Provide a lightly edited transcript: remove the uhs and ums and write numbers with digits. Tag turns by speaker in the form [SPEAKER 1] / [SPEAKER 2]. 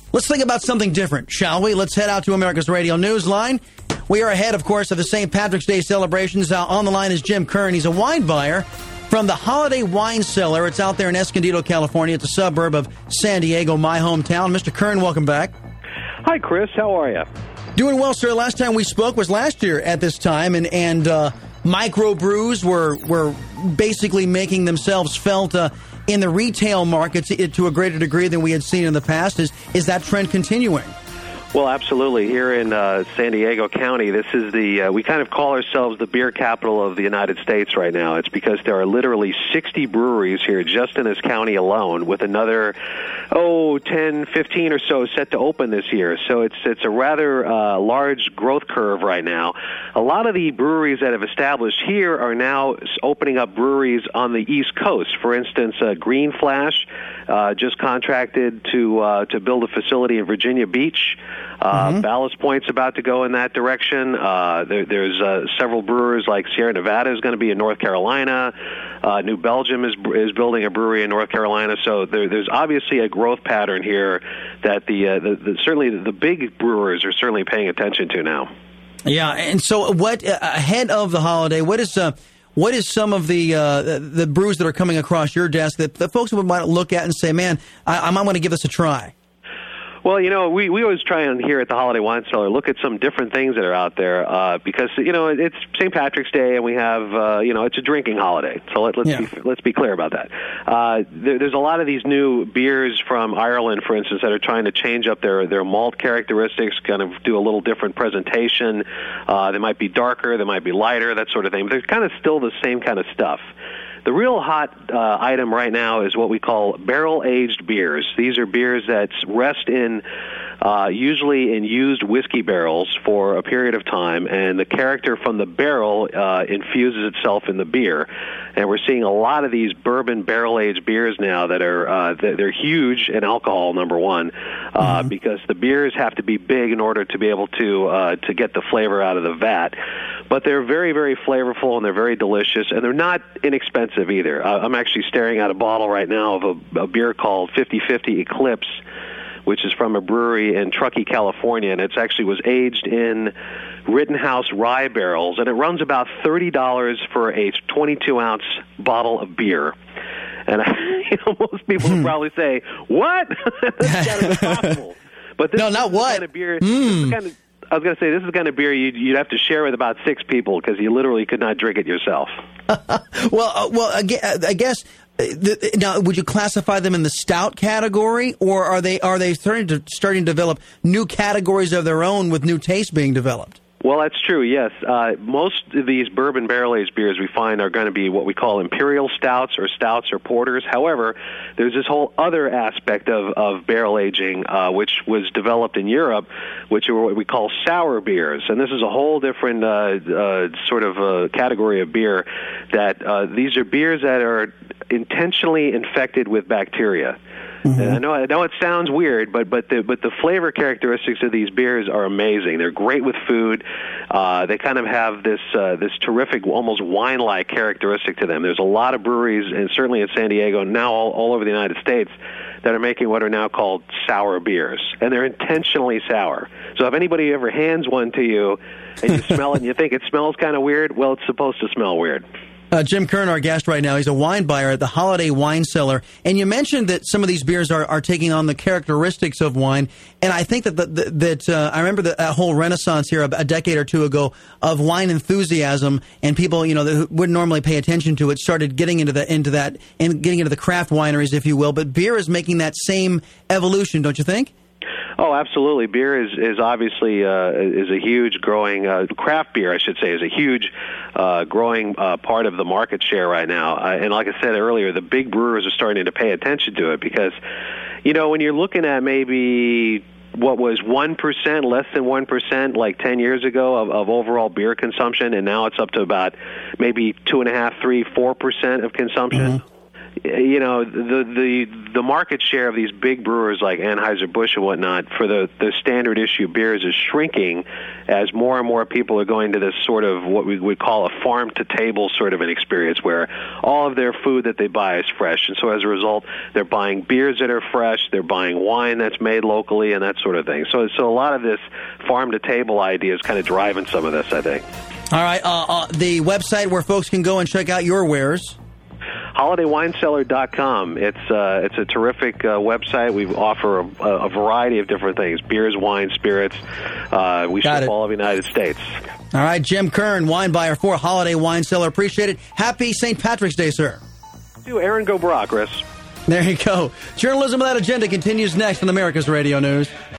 [SPEAKER 1] Let's think about something different, shall we? Let's head out to America's Radio Newsline. We are ahead, of course, of the St. Patrick's Day celebrations. On the line is Jim Kern. He's a wine buyer from the Holiday Wine Cellar. It's out there in Escondido, California. It's a suburb of San Diego, my hometown. Mr. Kern, welcome back.
[SPEAKER 2] Hi, Chris. How are you?
[SPEAKER 1] Doing well, sir. Last time we spoke was last year at this time, and microbrews were basically making themselves felt in the retail markets to a greater degree than we had seen in the past. Is that trend continuing?
[SPEAKER 2] Well, absolutely. Here in San Diego County, this is we kind of call ourselves the beer capital of the United States right now. It's because there are literally 60 breweries here just in this county alone, with another, 10, 15 or so set to open this year. So it's a rather large growth curve right now. A lot of the breweries that have established here are now opening up breweries on the East Coast. For instance, Green Flash just contracted to build a facility in Virginia Beach. Ballast Point's about to go in that direction. There's several brewers like Sierra Nevada is going to be in North Carolina. New Belgium is building a brewery in North Carolina. So there's obviously a growth pattern here that certainly the big brewers are certainly paying attention to now.
[SPEAKER 1] Yeah, and so what ahead of the holiday? What is some of the brews that are coming across your desk that the folks would want to look at and say, "Man, I might want to give this a try"?
[SPEAKER 2] Well, we always try and here at the Holiday Wine Cellar look at some different things that are out there because it's St. Patrick's Day and we have it's a drinking holiday. So let's be clear about that. There's a lot of these new beers from Ireland, for instance, that are trying to change up their malt characteristics, kind of do a little different presentation. They might be darker, they might be lighter, that sort of thing. But they're kind of still the same kind of stuff. The real hot item right now is what we call barrel-aged beers. These are beers that rest in usually in used whiskey barrels for a period of time, and the character from the barrel infuses itself in the beer. And we're seeing a lot of these bourbon barrel-aged beers now that are they're huge in alcohol, number one, because the beers have to be big in order to be able to get the flavor out of the vat. But they're very, very flavorful, and they're very delicious, and they're not inexpensive either. I'm actually staring at a bottle right now of a beer called 50/50 Eclipse, which is from a brewery in Truckee, California, and it actually was aged in Rittenhouse rye barrels, and it runs about $30 for a 22-ounce bottle of beer. And most people would probably say, "What? That's got to be possible." But this
[SPEAKER 1] no, not what
[SPEAKER 2] kind of beer. I was going to say, this is the kind of beer you'd have to share with about 6 people because you literally could not drink it yourself.
[SPEAKER 1] Well, I guess. Now, would you classify them in the stout category, or are they starting to develop new categories of their own with new tastes being developed?
[SPEAKER 2] Well, that's true, yes. Most of these bourbon barrel-aged beers we find are going to be what we call imperial stouts or porters. However, there's this whole other aspect of barrel aging, which was developed in Europe, which are what we call sour beers. And this is a whole different sort of category of beer that these are beers that are intentionally infected with bacteria. And I know it sounds weird, but the flavor characteristics of these beers are amazing. They're great with food. They kind of have this terrific, almost wine-like characteristic to them. There's a lot of breweries, and certainly in San Diego, now all over the United States, that are making what are now called sour beers, and they're intentionally sour. So if anybody ever hands one to you and you smell it and you think it smells kind of weird, well, it's supposed to smell weird.
[SPEAKER 1] Jim Kern, our guest right now, he's a wine buyer at the Holiday Wine Cellar. And you mentioned that some of these beers are taking on the characteristics of wine. And I think that I remember that whole renaissance here a decade or two ago of wine enthusiasm, and people, that wouldn't normally pay attention to it started getting into that and getting into the craft wineries, if you will. But beer is making that same evolution, don't you think?
[SPEAKER 2] Oh, absolutely. Beer is obviously is a huge growing craft beer, I should say, is a huge growing part of the market share right now. And like I said earlier, the big brewers are starting to pay attention to it because, when you're looking at maybe what was 1%, less than 1%, like 10 years ago of overall beer consumption, and now it's up to about maybe 2.5%, 3%, 4% of consumption. you know, the market share of these big brewers like Anheuser-Busch and whatnot for the standard issue beers is shrinking as more and more people are going to this sort of what we would call a farm-to-table sort of an experience where all of their food that they buy is fresh. And so as a result, they're buying beers that are fresh, they're buying wine that's made locally, and that sort of thing. So a lot of this farm-to-table idea is kind of driving some of this, I think.
[SPEAKER 1] All right, the website where folks can go and check out your wares.
[SPEAKER 2] HolidayWineCellar.com. It's a terrific website. We offer a variety of different things: beers, wine, spirits. We ship all of the United States.
[SPEAKER 1] All right, Jim Kern, wine buyer for Holiday Wine Cellar. Appreciate it. Happy St. Patrick's Day, sir.
[SPEAKER 2] To Aaron, go Brock, Chris.
[SPEAKER 1] There you go. Journalism Without Agenda continues next on America's Radio News.